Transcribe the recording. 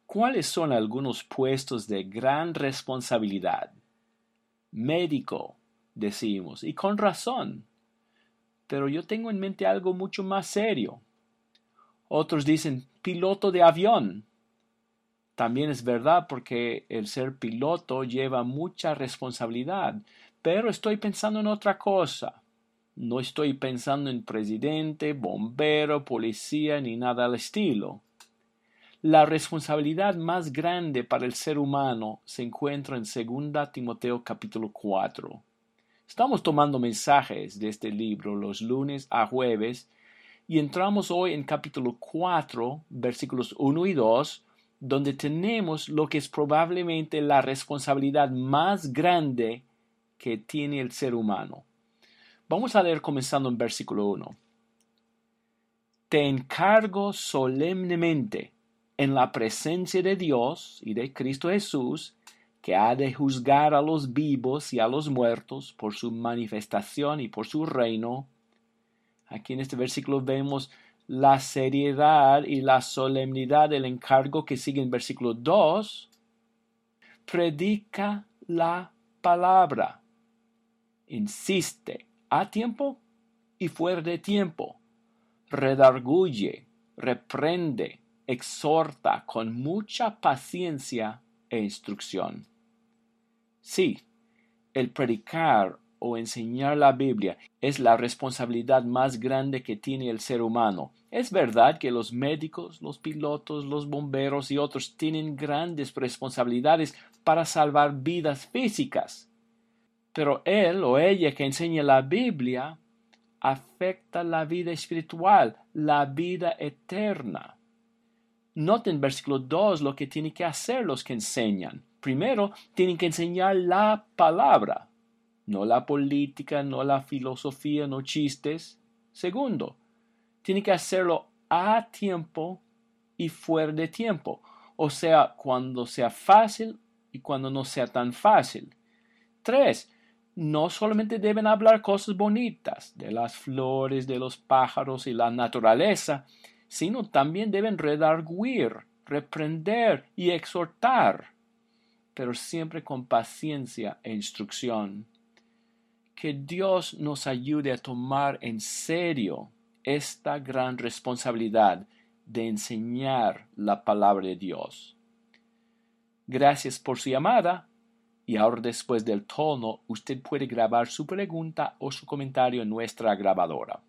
¿Cuáles son algunos puestos de gran responsabilidad? Médico, decimos, y con razón. Pero yo tengo en mente algo mucho más serio. Otros dicen piloto de avión. También es verdad porque el ser piloto lleva mucha responsabilidad, pero estoy pensando en otra cosa. No estoy pensando en presidente, bombero, policía ni nada al estilo. La responsabilidad más grande para el ser humano se encuentra en 2 Timoteo capítulo 4. Estamos tomando mensajes de este libro los lunes a jueves y entramos hoy en capítulo 4, versículos 1 y 2, donde tenemos lo que es probablemente la responsabilidad más grande que tiene el ser humano. Vamos a leer comenzando en versículo 1. Te encargo solemnemente en la presencia de Dios y de Cristo Jesús, que ha de juzgar a los vivos y a los muertos por su manifestación y por su reino. Aquí en este versículo vemos la seriedad y la solemnidad del encargo que sigue en versículo 2. Predica la palabra. Insiste a tiempo y fuera de tiempo. Redarguye, reprende, exhorta con mucha paciencia e instrucción. Sí, el predicar o enseñar la Biblia es la responsabilidad más grande que tiene el ser humano. Es verdad que los médicos, los pilotos, los bomberos y otros tienen grandes responsabilidades para salvar vidas físicas. Pero él o ella que enseña la Biblia afecta la vida espiritual, la vida eterna. Noten versículo 2 lo que tienen que hacer los que enseñan. Primero, tienen que enseñar la palabra, no la política, no la filosofía, no chistes. Segundo, tienen que hacerlo a tiempo y fuera de tiempo, o sea, cuando sea fácil y cuando no sea tan fácil. 3. No solamente deben hablar cosas bonitas de las flores, de los pájaros y la naturaleza, sino también deben redarguir, reprender y exhortar, pero siempre con paciencia e instrucción. Que Dios nos ayude a tomar en serio esta gran responsabilidad de enseñar la palabra de Dios. Gracias por su llamada. Y ahora, después del tono, usted puede grabar su pregunta o su comentario en nuestra grabadora.